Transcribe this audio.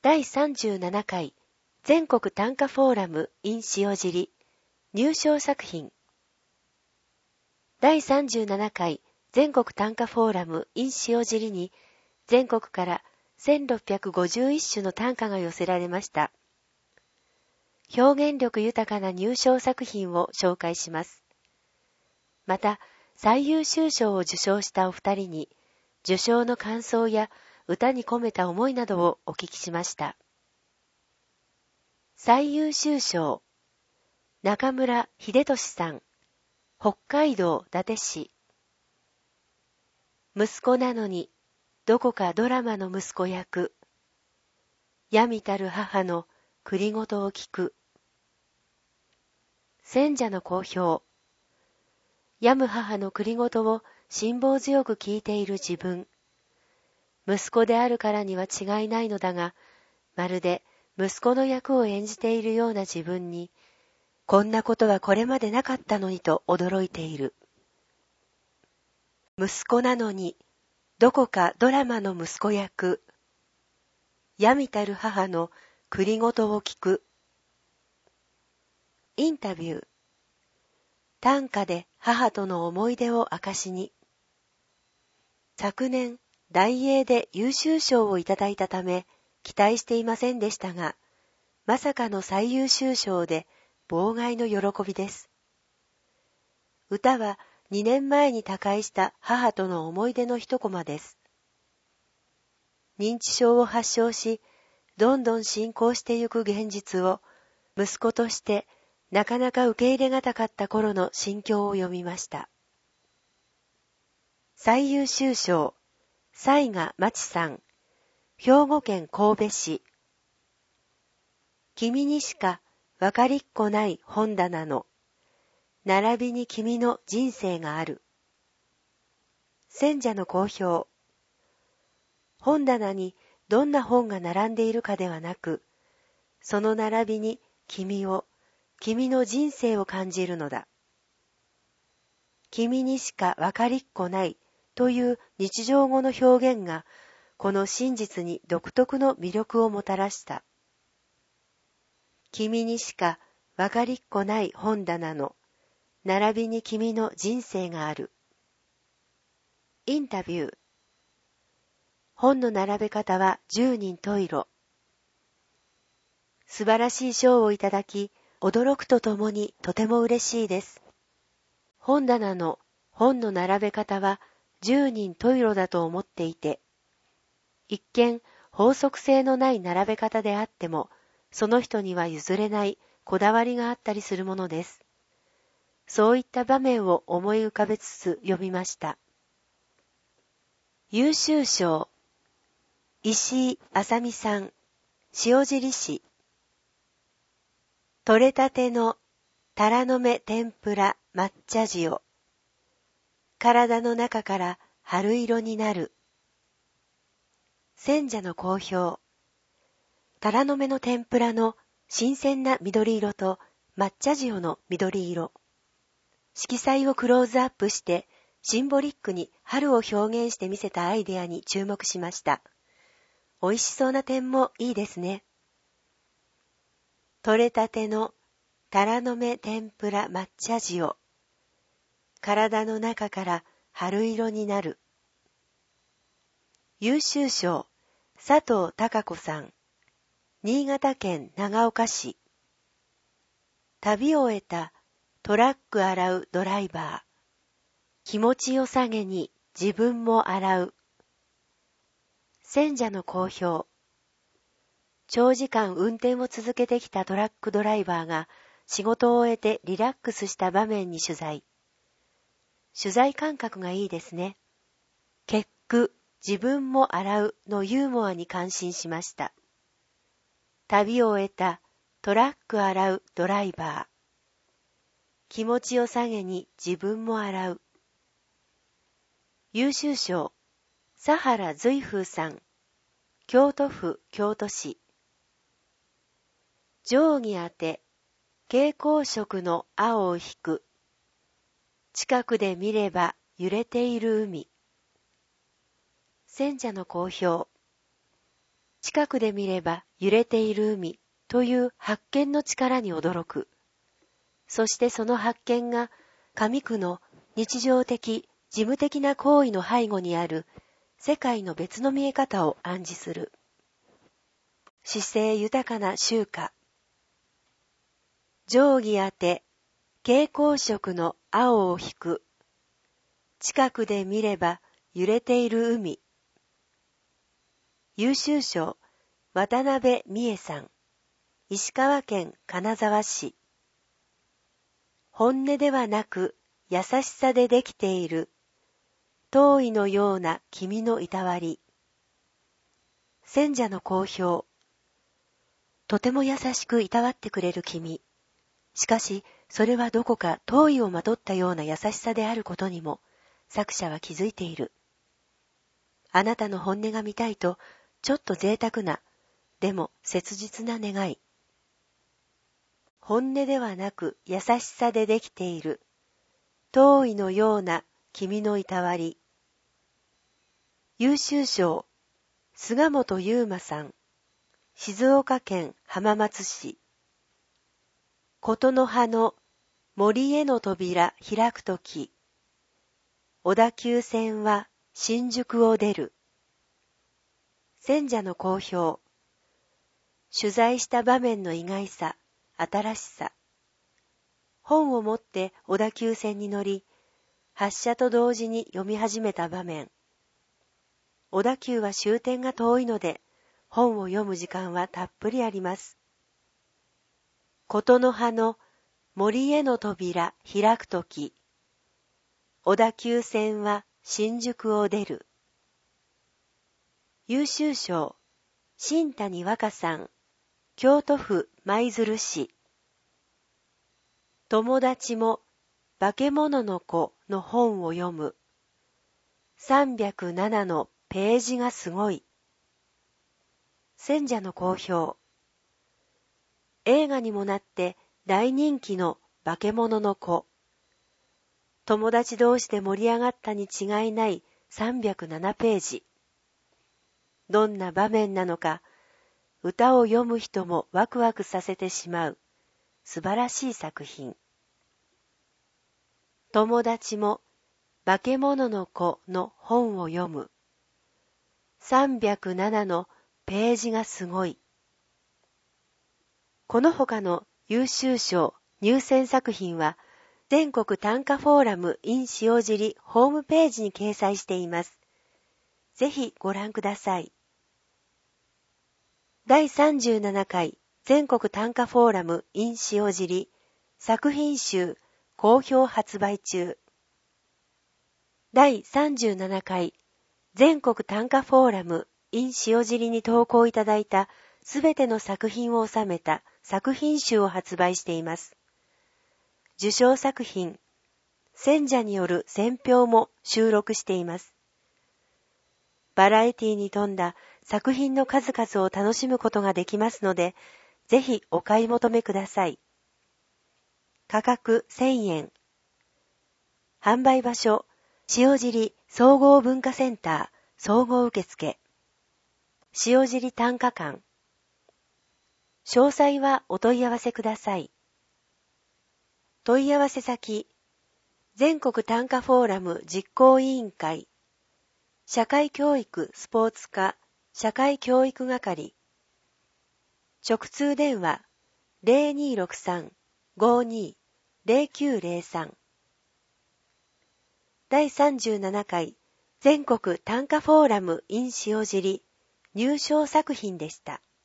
第37回全国短歌フォーラム in 塩尻入賞作品。第37回全国短歌フォーラム in 塩尻に全国から1651首の短歌が寄せられました。表現力豊かな入賞作品を紹介します。また、最優秀賞を受賞したお二人に、受賞の感想や歌に込めた思いなどをお聞きしました。最優秀賞、中村秀俊さん、北海道伊達市。息子なのに、どこかドラマの息子役。病みたる母の栗ごとを聞く。選者の好評。病む母の栗ごとを辛抱強く聞いている自分。息子であるからには違いないのだが、まるで息子の役を演じているような自分に、こんなことはこれまでなかったのにと驚いている。息子なのに、どこかドラマの息子役。病みたる母の栗ごとを聞く。インタビュー。短歌で母との思い出を明かしに。昨年、大英で優秀賞をいただいたため、期待していませんでしたが、まさかの最優秀賞で妨害の喜びです。歌は2年前に他界した母との思い出の一コマです。認知症を発症し、どんどん進行してゆく現実を、息子としてなかなか受け入れがたかった頃の心境を読みました。最優秀賞、雑賀真知さん、兵庫県神戸市。君にしかわかりっこない本棚の、並びに君の人生がある。選者の好評。本棚にどんな本が並んでいるかではなく、その並びに君を、君の人生を感じるのだ。君にしかわかりっこないという日常語の表現が、この真実に独特の魅力をもたらした。君にしかわかりっこない本棚の、並びに君の人生がある。インタビュー。本の並べ方は十人十色。素晴らしい賞をいただき、驚くとともにとても嬉しいです。本棚の本の並べ方は十人十色だと思っていて、一見法則性のない並べ方であっても、その人には譲れないこだわりがあったりするものです。そういった場面を思い浮かべつつ読みました。優秀賞、石井麻美さん、塩尻市。取れたてのタラの芽天ぷら抹茶塩。体の中から春色になる。選者の好評。タラの芽の天ぷらの新鮮な緑色と抹茶塩の緑色。色彩をクローズアップしてシンボリックに春を表現してみせたアイデアに注目しました。美味しそうな点もいいですね。取れたてのタラの芽天ぷら抹茶塩。体の中から春色になる。優秀賞、佐藤孝子さん、新潟県長岡市。旅を終えたトラック洗うドライバー。気持ちよさげに自分も洗う。選者の好評。長時間運転を続けてきたトラックドライバーが仕事を終えてリラックスした場面に取材。取材感覚がいいですね。結句、自分も洗うのユーモアに感心しました。旅を終えたトラック洗うドライバー。気持ちよさげに自分も洗う。優秀賞、佐原随風さん、京都府京都市。定規当て、蛍光色の青を引く。近くで見れば揺れている海。選者の好評。 近くで見れば揺れている海という発見の力に驚く。そしてその発見が上句の日常的、事務的な行為の背後にある世界の別の見え方を暗示する。姿勢豊かな秋夏。定規当て、蛍光色の青を引く。近くで見れば揺れている海。優秀賞、渡辺美恵さん。石川県金沢市。本音ではなく優しさでできている。遠いのような君のいたわり。選者の好評。とても優しくいたわってくれる君。しかし、それはどこか遠いをまとったような優しさであることにも、作者は気づいている。あなたの本音が見たいと、ちょっと贅沢な、でも切実な願い。本音ではなく優しさでできている。遠いのような君のいたわり。優秀賞、菅本優馬さん。静岡県浜松市。琴の葉の森への扉開くとき。小田急線は新宿を出る。選者の好評。取材した場面の意外さ、新しさ。本を持って小田急線に乗り、発車と同時に読み始めた場面。小田急は終点が遠いので、本を読む時間はたっぷりあります。琴の葉の森への扉開くとき。小田急線は新宿を出る。優秀賞、新谷和歌さん。京都府舞鶴市。友達も化け物の子の本を読む。307のページがすごい。選者の好評。映画にもなって大人気の化け物の子。友達同士で盛り上がったに違いない307ページ。どんな場面なのか、歌を読む人もワクワクさせてしまう素晴らしい作品。友達も化け物の子の本を読む。307のページがすごい。この他の優秀賞入選作品は全国短歌フォーラム in 塩尻ホームページに掲載しています。ぜひご覧ください。第37回全国短歌フォーラム in 塩尻作品集好評発売中。第37回全国短歌フォーラム in 塩尻に投稿いただいたすべての作品を収めた作品集を発売しています。受賞作品、選者による選評も収録しています。バラエティに富んだ作品の数々を楽しむことができますので、ぜひお買い求めください。価格1000円。販売場所、塩尻総合文化センター総合受付。塩尻短歌館。詳細はお問い合わせください。問い合わせ先、全国短歌フォーラム実行委員会、社会教育スポーツ課社会教育係。直通電話 0263-52-0903。第37回全国短歌フォーラム in 塩尻入賞作品でした。